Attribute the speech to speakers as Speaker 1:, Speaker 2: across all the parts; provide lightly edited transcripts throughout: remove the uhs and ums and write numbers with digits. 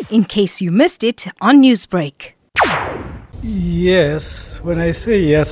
Speaker 1: in case you missed it on Newsbreak.
Speaker 2: Yes, when I say yes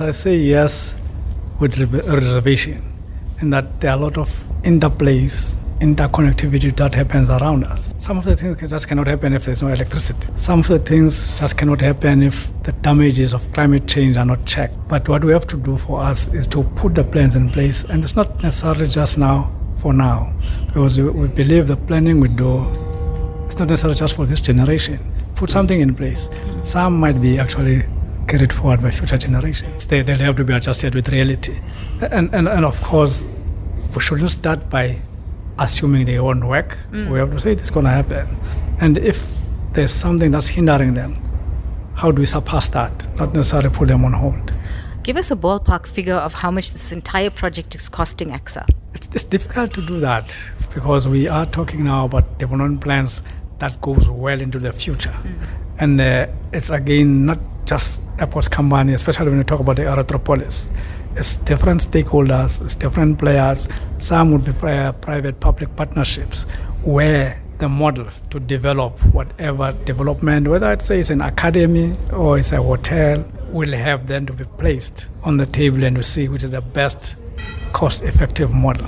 Speaker 2: with reservation, and that there are a lot of interplays, interconnectivity that happens around us. Some of the things just cannot happen if there's no electricity. Some of the things just cannot happen if the damages of climate change are not checked. But what we have to do for us is to put the plans in place, and it's not necessarily just now, for now, because we believe the planning we do, it's not necessarily just for this generation. Put something in place. Some might be actually carried forward by future generations. They'll have to be adjusted with reality. And of course, we shouldn't start by assuming they won't work. We have to say it's going to happen. And if there's something that's hindering them, how do we surpass that? Not necessarily put them on hold.
Speaker 1: Give us a ballpark figure of how much this entire project is costing AXA.
Speaker 2: It's difficult to do that because we are talking now about development plans that goes well into the future. And it's again not just airports company, especially when you talk about the Erythropolis. It's different stakeholders, it's different players. Some would be private-public partnerships where the model to develop whatever development, whether it's an academy or it's a hotel, will have then to be placed on the table and to see which is the best cost-effective model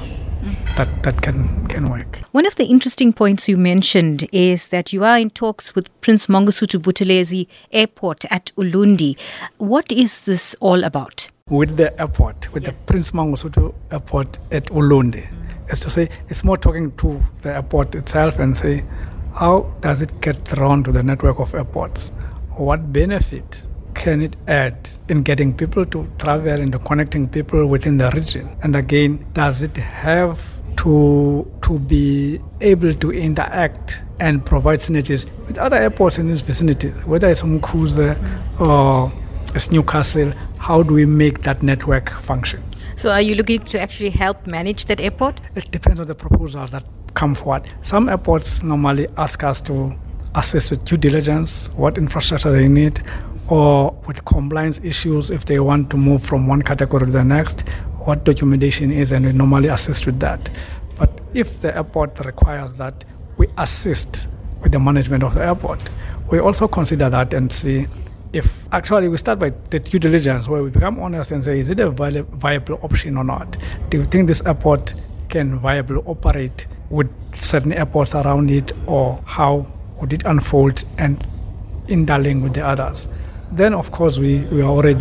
Speaker 2: that can work.
Speaker 1: One of the interesting points you mentioned is that you are in talks with Prince Mangosuthu Buthelezi Airport at Ulundi. What is this all about?
Speaker 2: With the airport, with the Prince Mangosuthu Airport at Ulundi, is to say it's more talking to the airport itself and say, how does it get thrown to the network of airports? What benefit can it add in getting people to travel and to connecting people within the region? And again, does it have to be able to interact and provide synergies with other airports in this vicinity, whether it's Umkhuze or it's Newcastle? How do we make that network function?
Speaker 1: So are you looking to actually help manage that airport?
Speaker 2: It depends on the proposals that come forward. Some airports normally ask us to assist with due diligence, what infrastructure they need, or with compliance issues if they want to move from one category to the next, what documentation is, and we normally assist with that. But if the airport requires that we assist with the management of the airport, we also consider that and see if actually we start by the due diligence where we become honest and say, is it a viable option or not? Do you think this airport can viably operate with certain airports around it, or how would it unfold and interlink with the others? Then, of course, we are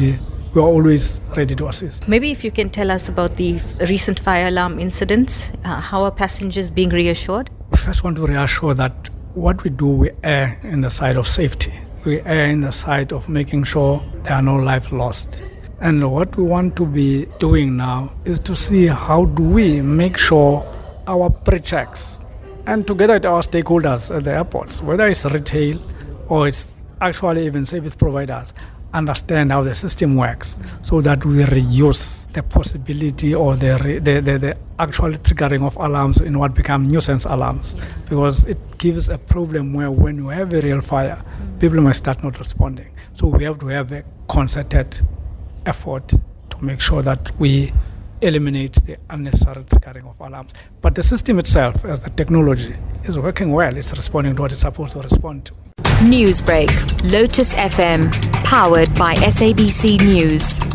Speaker 2: always ready to assist.
Speaker 1: Maybe if you can tell us about the recent fire alarm incidents, how are passengers being reassured?
Speaker 2: We first want to reassure that what we do, we err in the side of safety. We err in the side of making sure there are no lives lost. And what we want to be doing now is to see how do we make sure our pre-checks and together with our stakeholders at the airports, whether it's retail or it's actually even service providers, understand how the system works so that we reduce the possibility or the actual triggering of alarms in what become nuisance alarms, because it gives a problem where when you have a real fire, people might start not responding. So we have to have a concerted effort to make sure that we eliminate the unnecessary triggering of alarms. But the system itself, as the technology, is working well. It's responding to what it's supposed to respond to.
Speaker 3: Newsbreak, Lotus FM, powered by SABC News.